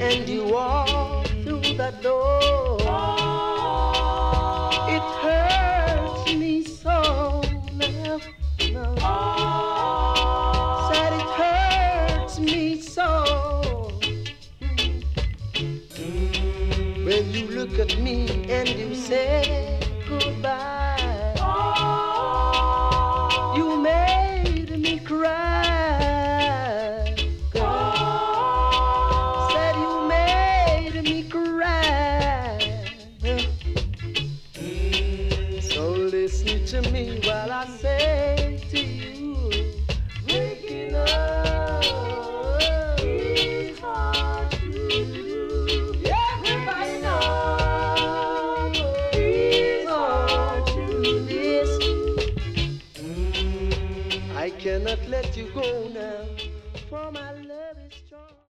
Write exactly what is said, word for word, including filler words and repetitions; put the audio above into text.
and you walk through the door. It hurts me so now, now. Said it hurts me so. When you look at me and you say goodbye, you made me cry. Girl, said you made me cry. So listen to me while I say to you, waking up is hard to do. Everybody knows it's hard to do this. I cannot let you go now, for my love is strong.